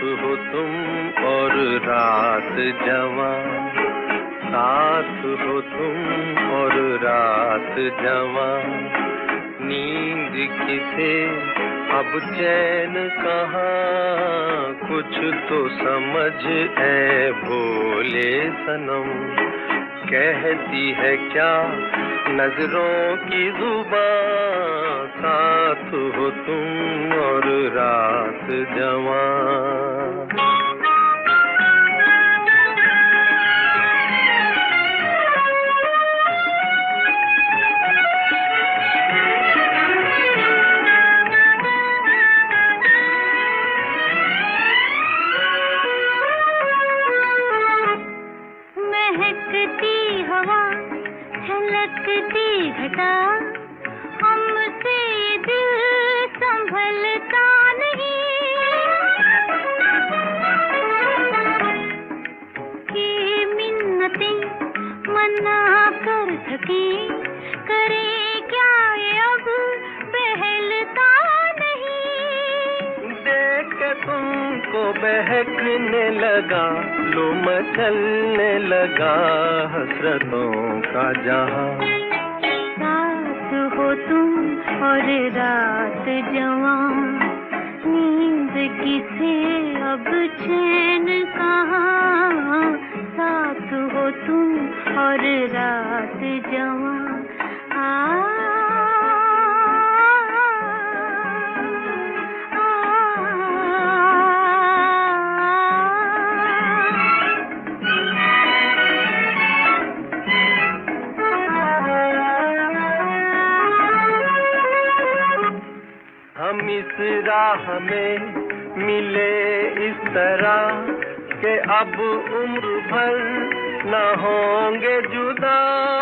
हो तुम और रात जवां, साथ हो तुम और रात जवां। नींद किसे अब चैन कहाँ, कुछ तो समझ ऐ भोले सनम। कहती है क्या नजरों की जुबां, साथ हो तुम और रात जवां। महकती हवा, छलकती घटा, हमसे दिल संभलता नहीं। ये मिन्नतें मना कर थकी, करे क्या ये अब बहलता नहीं। देख के तुमको बहकने लगा, लो मचलने लगा हसरतों का जहां। साथ हो तुम और रात जवां, नींद किसे अब चैन कहाँ, साथ हो तुम और रात जवां। हम इस राह में मिले इस तरह कि अब उम्र भर न होंगे जुदा।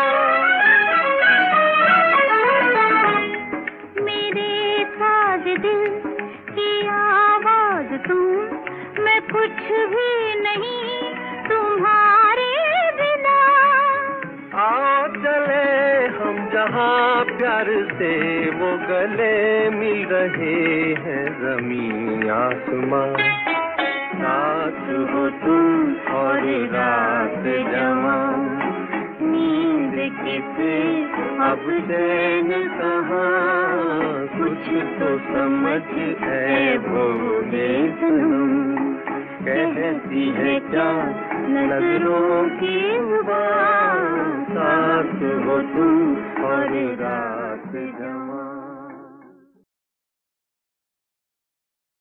मेरे साज दिल की आवाज तुम, मैं कुछ भी नहीं तुम्हारे बिना। आओ चले हम जहाँ प्यार से वो गले मिल रहे हैं ज़मीं आसमां। साथ हो तुम और रात जवां, नींद किसे अब चैन कहाँ, कुछ तो समझ है भोले सनम। कहती है क्या नजरों की जुबां, साथ हो तुम और रात जवां।